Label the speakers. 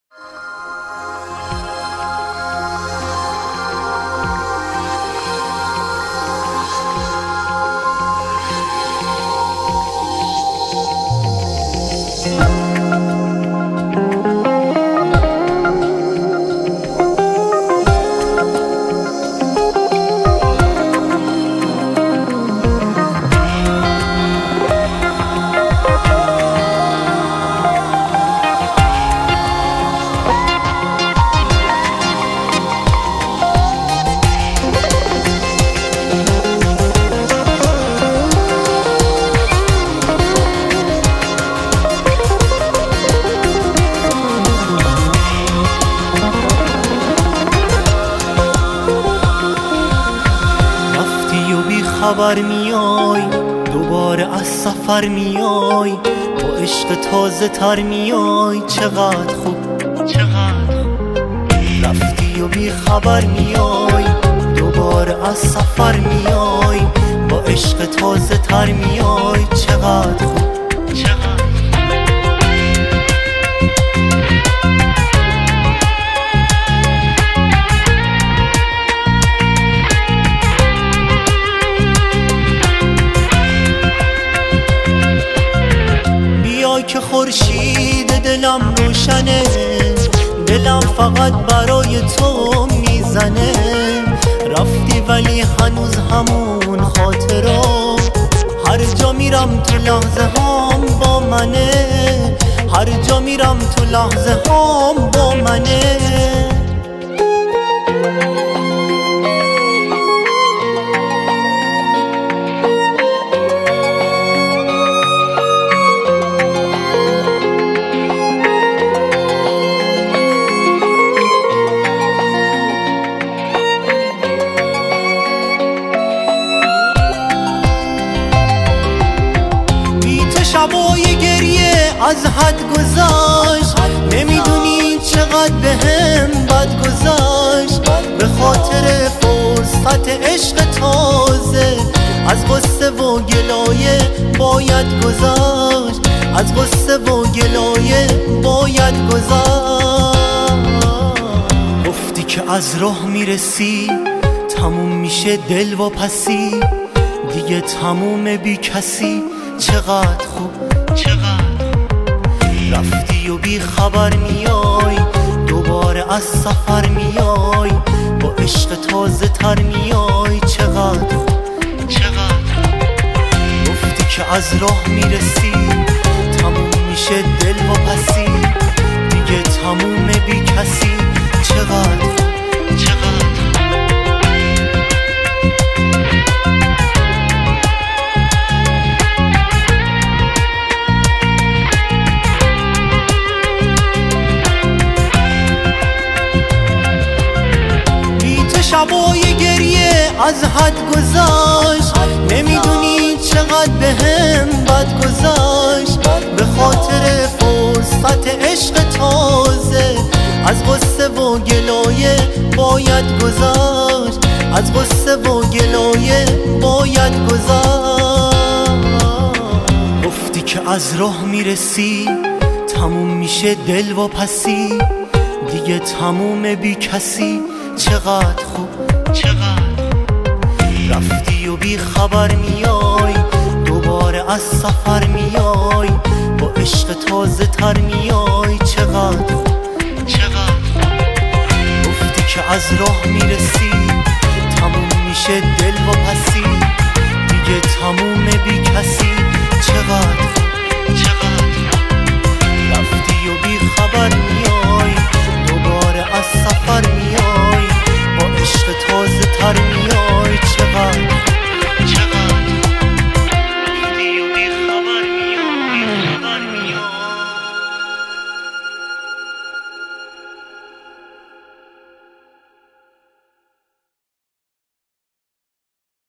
Speaker 1: خبر میای دوباره از سفر میای، با عشق تازه تر میای، چقدر خوب چقدر رفتی و بی خبر میای، دوباره از سفر میای، با عشق تازه تر میای، چقدر خوب چقدر که خورشید دلم روشنه، دلم فقط برای تو میزنه، رفتی ولی هنوز همون خاطرا، هر جا میرم تو لحظه هام با منه، هر جا میرم تو لحظه هام با منه. شبای گریه از حد گذاشت، نمیدونی چقدر بهم بد گذاشت، به خاطر فرصت عشق تازه از غصه و گلایه باید گذاشت، از غصه و گلایه باید گذاشت. گفتی که از راه میرسی تموم میشه دل و پسی، دیگه تموم بی کسی، چقدر خوب چقدر رفتی و بی خبر میای، دوباره از سفر میای، با عشق تازه تر میای، چقدر خوب چقدر گفتی که از راه میرسی تموم میشه دل و پسی، دیگه تموم بی کسی، چقدر خوب چقدر شبای گریه از حد گذاشت، نمیدونی چقدر بهم بد گذاشت، به خاطر فرصت عشق تازه از غصه و گلایه باید گذاشت، از غصه و گلایه باید گذاشت. گفتی که از راه میرسی تموم میشه دل و پسی، دیگه تموم بی کسی، چقدر خوب چقدر رفتی و بی خبر میای، دوباره از سفر میای، با عشق تازه تر میای، چقدر خوب چقدر گفتی که از راه میرسی تموم میشه دل و پسی،